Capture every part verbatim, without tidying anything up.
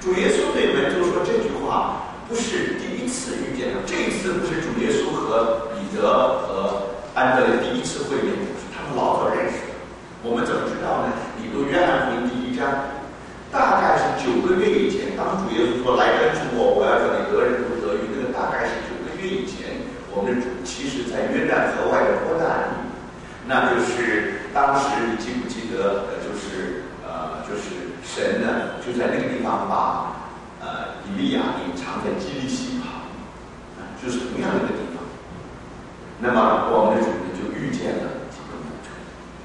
主耶稣对门徒说这句话不是第一次遇见了，这一次不是主耶稣和彼得和安德烈第一次会面，他们老早认识的。我们怎么知道呢？你读约翰福音第一章，大概是九个月以前，当主耶稣说来跟从我，我要叫你得人如得鱼，那个大概是九个月以前，我们的主其实在约旦河外的伯大尼，那就是当时你记不记得？呃，就是呃，就是神呢就在那个地方把呃以利亚隐藏在基利溪旁，啊、呃，就是同样的一个地方。那么我们的主呢就遇见了几个门徒，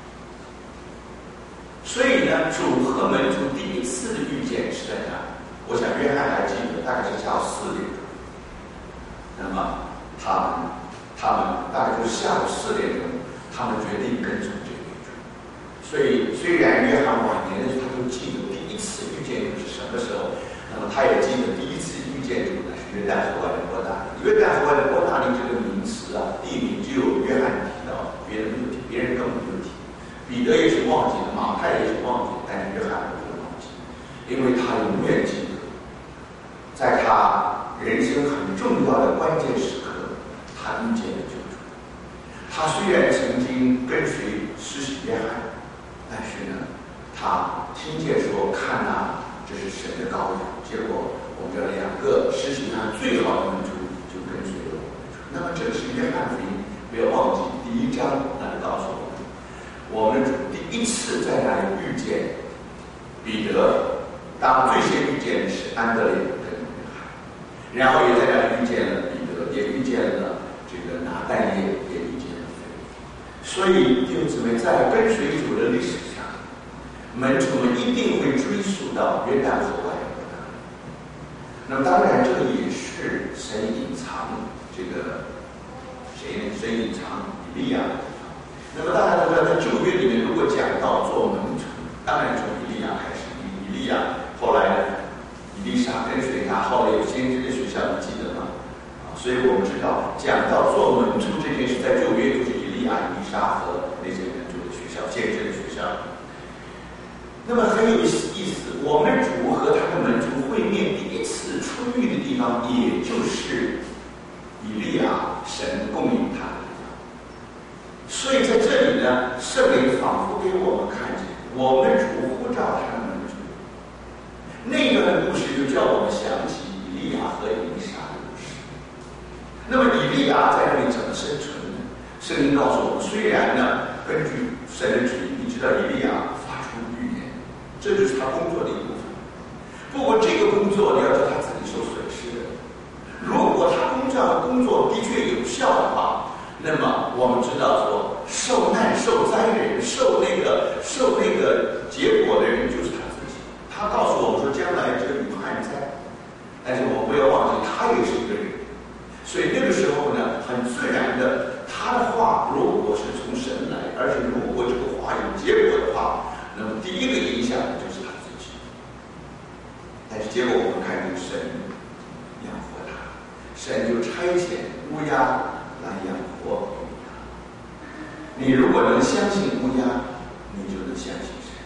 所以呢，主和门徒第一次的遇见是在哪？我想约翰还记得，大概是下午四点钟。那么他们他们大概就是下午四点钟，他们决定跟从这位主。所以虽然约翰晚年的时候他都记得第一次遇见主是什么时候，那么他也记得第一次遇见主呢是约旦河外的伯大尼。约旦河外的伯大尼这个名词啊，地名只有约翰提到，别人没有提，别人根本没有提。彼得也是忘记了，马太也是忘记了，但是约翰不会忘记，因为他永远记得，在他人生很重要的关键时刻，他遇见了救主。他虽然曾经跟随施洗约翰，但是呢，他听见说看啊，这是神的羔羊，结果我们这两个施洗约翰最好的门徒就跟随了我们的主。那么这个是约翰福音，不要忘记第一章那就告诉我们，我们的主第一次在那里遇见彼得，当最先遇见的是安德烈跟约翰，然后也在那里遇见了彼得，也遇见了这个拿但业，也遇见了腓力。所以弟兄姊妹，在跟随主的历史上，门徒们一定会追溯到约旦河外的伯大尼。那么当然，这个也是神隐藏这个谁呢？神隐藏以利亚的地方。那么大家都知道，在旧约里面，如果讲到做门徒，当然从以利亚开始。以利亚后来呢，以利沙跟随他，后来有先知的学校，你记得吗？啊，所以我们知道，讲到做门徒这件事，在旧约就是以利亚、以利沙和那些人住的学校、先知的学校。那么很有意思，我们主和他的门徒会面第一次出狱的地方，也就是以利亚神供应他的地方。所以在这里呢，圣灵仿佛给我们看见，我们主呼召他的门徒，那段故事就叫我们想起以利亚和以利沙的故事。那么以利亚在那里怎么生存呢？圣经告诉我们，虽然呢，根据神的旨意，你知道以利亚发出预言，这就是他工作的一部分。不过这个工作你要叫他自己受损失的。如果他工作工作的确有效的话，那么我们知道说，受难受灾人，受那个受那个结果的人就是他自己。他告诉我们说，将来这个有旱灾，但是我们不要忘记，他也是一个人。所以那个时候呢，很自然的，他的话如果是从神来，而且如果这个话有结果的话，那么第一个影响的就是他自己。但是结果我们看见神养活他，神就差遣乌鸦来养活他。你如果能相信乌鸦，你就能相信神。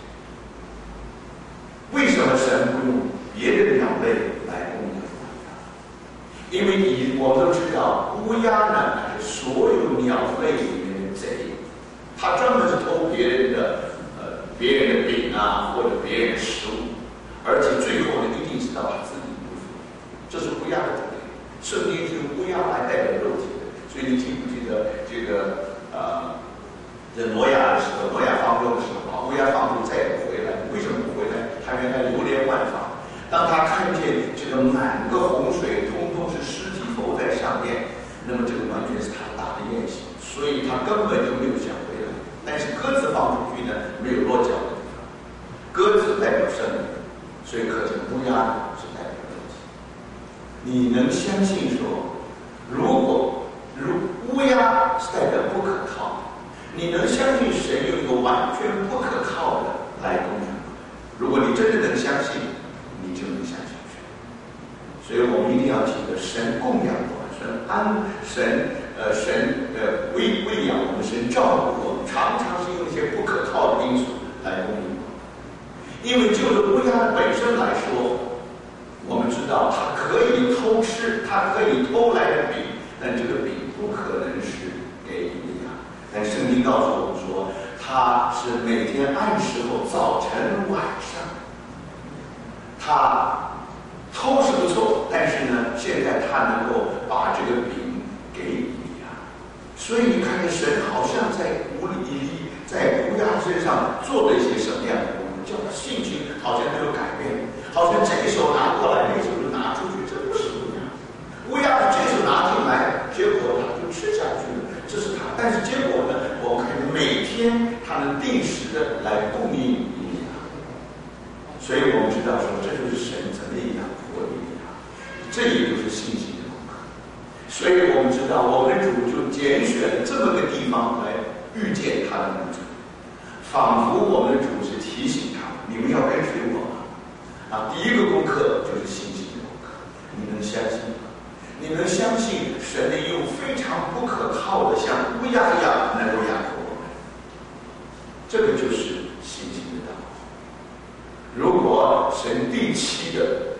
为什么神不用别的鸟类来供养乌鸦？因为你我们都知道，乌鸦呢是所有鸟类里面的贼，它专门是偷别人的呃别人的饼啊，或者别人的食物，而且最后呢一定是到他自己不服。这是乌鸦的特点。圣经是用乌鸦来代表肉体的，所以你记不记得这个呃，在挪亚的时候，挪亚方舟的时候，把乌鸦放出再也不回来。为什么不回来？他原来流连忘返。当他看见这个满个洪水，通通是尸体浮在上面，那么这个完全是他打的宴席，所以他根本就没有想回来。但是鸽子放出去呢，没有落脚的地方。鸽子代表生命，所以可见乌鸦是代表肉体。你能相信说，如果如乌鸦是代表不可靠，你能相信神有一个完全不可靠的来供养？如果你真的能相信，你就能相信神。所以我们一定要记得，神供养我们，神安神呃神呃喂喂养我们，神照顾我们，常常是用一些不可靠的因素来供应我们。因为就着乌鸦本身来说， 是每天按时候早晨晚上，他偷是不错，但是呢，现在他能够把这个饼给你啊，所以你看见神好像在乌利在乌鸦身上做了一些什么样的工作，叫他性情好像没有改变，好像这个手拿过来，那个手就拿出去，这不是乌鸦。乌鸦这手拿进来，结果他就吃下去了，这是他。但是结果呢，我们看见每天他能定时的来供应你啊，所以我们知道说，这就是神怎么样活你啊，这也就是信心的功课。所以我们知道，我们的主就拣选这么个地方来遇见他的门徒，仿佛我们的主是提醒他们：你们要跟随我吗？啊，第一个功课就是信心的功课，你能相信吗？你能相信神能用非常不可靠的像乌鸦一样能够养活我们？这个就是信心的道理。如果神定期的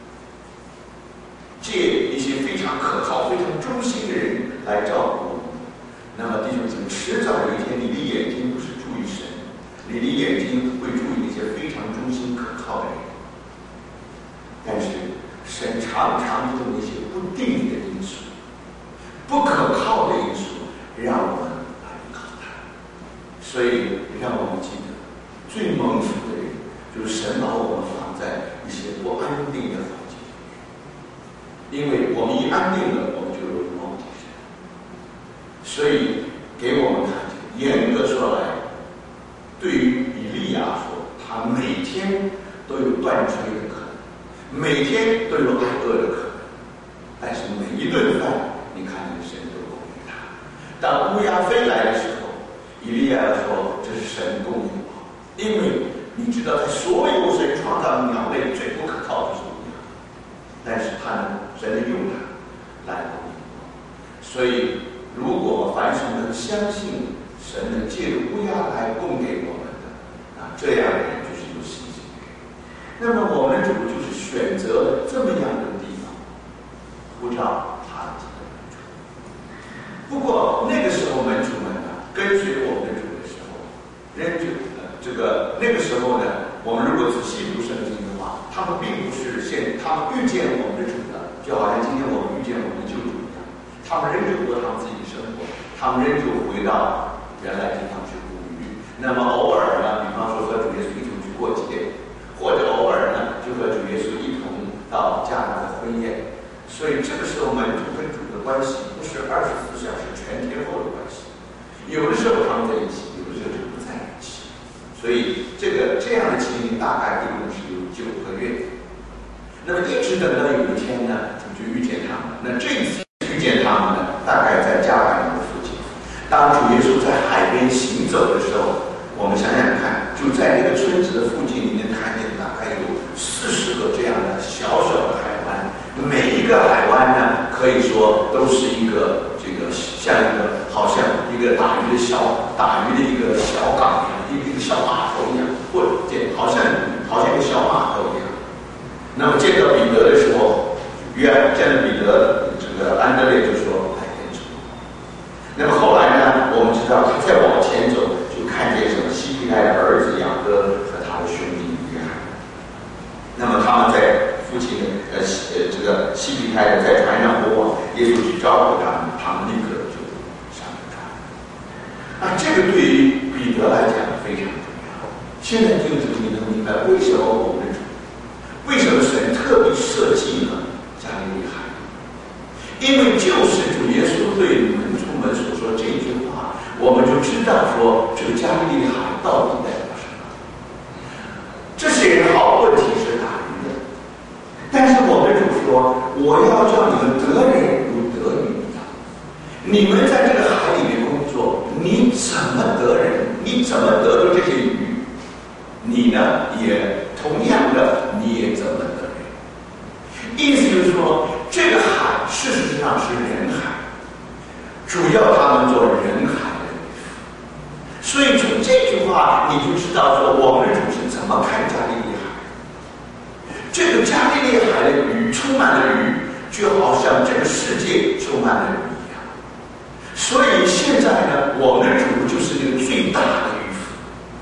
借一些非常可靠、非常忠心的人来照顾我们，那么弟兄姊妹，迟早有一天，你的眼睛不是注意神，你的眼睛会注意那些非常忠心可靠的人。但是神常常用一些不定的因素、不可靠的因素，让我们来依靠他。所以让我们记得，最蒙福的人，就是神把我们放在一些不安定的环境里，因为我们一安定了，我们就容易忘记神。所以给我们看见，严格说来，对于以利亚说，他每天都有断炊的可能，每天都有挨饿的可能，但是每一顿饭，你看见神都供应他。当乌鸦飞来的时候，以利亚说：“这是神供应我，因为你知道，在所有神创造的鸟类最不可靠的是乌鸦，但是他能神能用它来供应我。所以，如果凡是能相信神能借着乌鸦来供给我们的，啊，这样的人就是有信心的人。那么我们的主就是选择了这么样的地方，呼召他的几个门徒。不过那个时候门徒们呢，跟随我们的主的时候，仍旧呃这个那个时候呢，我们如果仔细读圣经的话，他们并不是现他们遇见我们的主的，就好像今天我们遇见我们的救主一样，他们仍旧过他们自己的生活，他们仍旧回到原来地方去捕鱼。那么偶尔呢，比方说和主耶稣一同去过节，或者偶尔呢就和主耶稣一同到迦拿的婚宴。所以这个时候门徒跟主的关系不是二十四小时全天候的关系，有的时候他们在一起，有的时候就不在一起。所以这个这样的情形大概一共是有九个月。那么一直等到有一天呢，主就遇见他们。那这一次遇见他们呢，大概在加百农的附近。当主耶稣在海边行走的时候，我们想想看，就在那个村子的附近，你能看见大概有四十个这样的小小的海湾，每一个海湾呢，可以说都是一个这个像一个好像一个打鱼的小打鱼的一个小港一样，一个小码头一样，或者好像好像一个小码头一样。那么见到彼得的时候，约翰见到彼得，这个安德烈就说：“来跟主。”那么后来呢，我们知道他再往前走，就看见什么西庇太的儿子雅各和他的兄弟约翰。那么他们在父亲的呃呃这个西庇太的在船上播报，耶稣去招呼他们，他们立刻就上了船。那这个对于彼得来讲非常重要。现在弟兄姊妹，你能明白为什么我们的主，为什么神特别设计了加利利海？因为就是主耶稣对门徒们所说这句话，我们就知道说这个加利利海到底代表什么。这些人好问题是打鱼的，但是我们主说，我要叫你们得人如得鱼一样。你们在这个海里面工作，你怎么得人？你怎么得到这些鱼？你呢，也同样的，你也怎么得人？意思就是说，这个海事实上是人海，主要他们做人海的渔夫。所以从这句话你就知道说，我们的主是怎么看加利利海。这个加利利海的鱼充满了鱼，就好像这个世界充满了鱼一样。所以现在呢，我们的主就是那个最大的渔夫，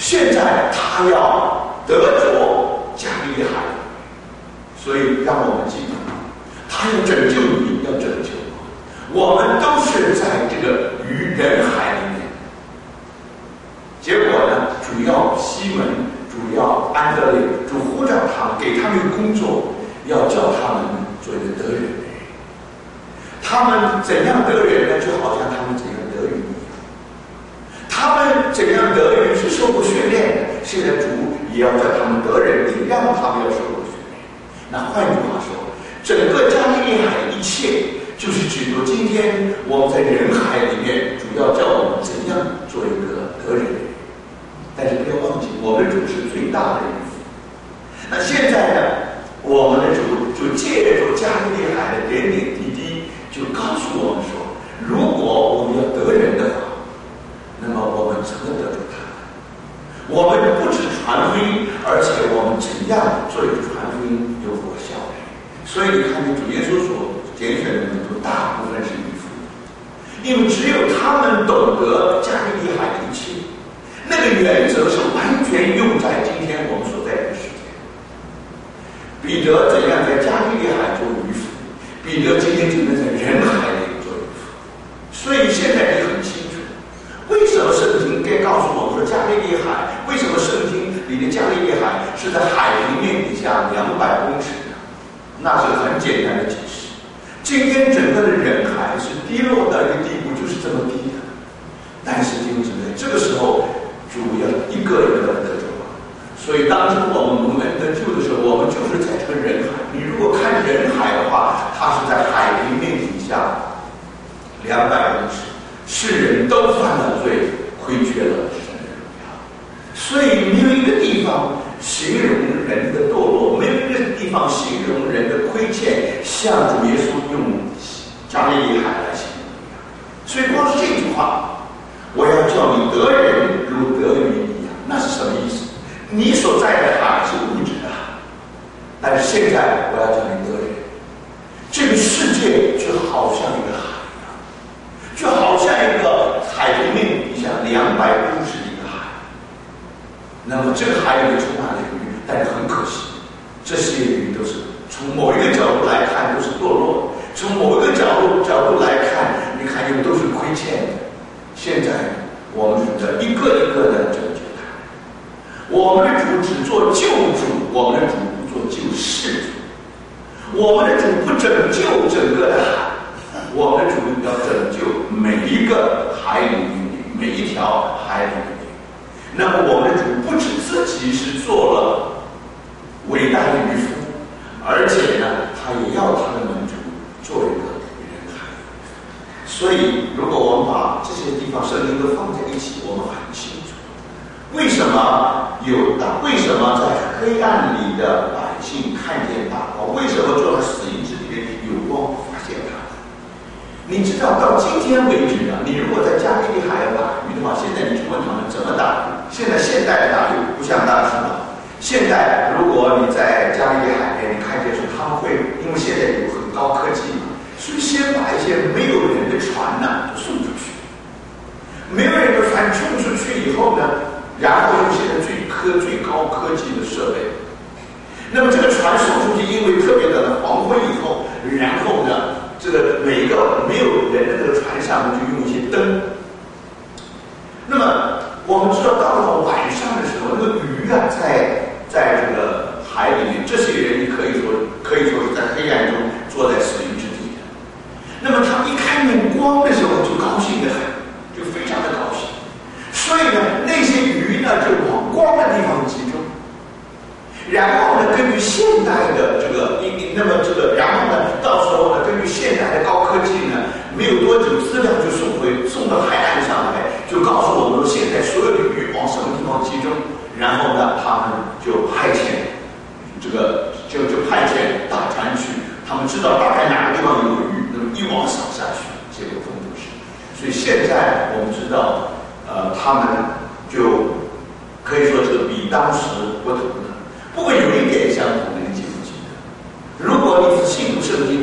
现在他要得着加利利海，所以让我们记得，他要拯救你，要拯救我，我们都是在这个鱼人海里面。结果呢，主要西门，主要安德烈，主呼召他们，给他们一个工作，要叫他们做一个得人。他们怎样得人呢？就好像他们怎样得鱼一样。他们怎样得人是受过训练的，现在主也要叫他们得人，也让他们要受过训练。那换句话说，整个加利利海一切，就是指出今天我们在人海里面，主要叫我们怎样做一个得人。但是不要忘记，我们的主是最大的人。那现在呢，我们的主就借助加利利海的点点滴滴，就告诉我们说，如果我们要得人的话，那么我们怎么得住他？我们不止传福音，而且我们怎样做一个传福音有果效的？所以你看，主耶稣所拣选的门徒，大部分是渔夫，因为只有他们懂得加利利海的一切。那个原则是完全用在今天我们所在的世界。彼得怎样在加利利海做渔夫，彼得今天只能在人海里做渔夫。所以现在你很清楚，为什么圣经该告诉我们说加利利海？为什么圣经里的加利利海是在海平面底下两百公尺呢？那是很简单的解释。今天整个的人海是低落到一个地步，就是这么低的。但是弟兄姊妹，这个时候主要一个一个的得救，所以当初我们蒙恩得救的时候，我们就是在这个人海。你如果看人海的话，它是在海平面底下两百公尺，世人都犯了罪，亏缺了神的荣耀。所以没有一个地方形容人的堕落，没有一个地方形容人的亏欠，像主耶稣用加利利海来形容一样。所以光是这句话，我要叫你得人如得鱼一样，那是什么意思？你所在的海是物质的，但是现在我要叫你得人。这个世界就好像一个海一样，就好像一个海平面底下两百公尺的一个海。那么这个海里面充满了鱼，但是很可惜，这些鱼都是从某一个角度来看都是堕落的，从某一个角度角度来看，你看又都是亏欠的。现在我们主的一个一个的拯救他，我们的主只做救主，我们的主不做救世主，我们的主不拯救整个的海，我们的主要拯救每一个海里面，每一条海里面。那么我们的主不止自己是做了伟大的渔夫，而且呢，他也要他的门徒做一个人海。所以，如果我们把这些地方圣经都放在一起，我们很清楚，为什么有大？为什么在黑暗里的百姓看见大光？为什么坐在死荫之地有光发现他？你知道，到今天为止啊，你如果在加利利海打鱼的话，现在你去问他们怎么打鱼？现在现代的打鱼不像当时了。现在如果你在加利利海边，你看见说他们会，因为现在有很高科技嘛。所以先把一些没有人的船呢送出去，没有人的船送出去以后呢，然后用现在最科最高科技的设备，那么这个船送出去，因为特别的黄昏以后，然后呢，这个每个没有人的这个船上就用一些灯。那么我们知道，到了晚上的时候，那个鱼啊，在在这个海里面，这些人可以说可以说是在黑暗中坐在死荫之地。那么他一看见光的时候就高兴得很，就非常的高兴。所以呢，那些鱼呢就往光的地方集中。然后呢，根据现代的这个，那么这个，然后呢，到时候呢，根据现代的高科技呢，没有多久资料就送回送到海岸上来，就告诉我们说，现在所有的鱼往什么地方集中。然后呢，他们就派遣这个就就派遣大船去，他们知道大概哪个地方有鱼。一网扫下去，结果风不是。所以现在我们知道，呃，他们就可以说是比当时不同的。不过有一点相同的，你记不记得？如果你是信徒圣经。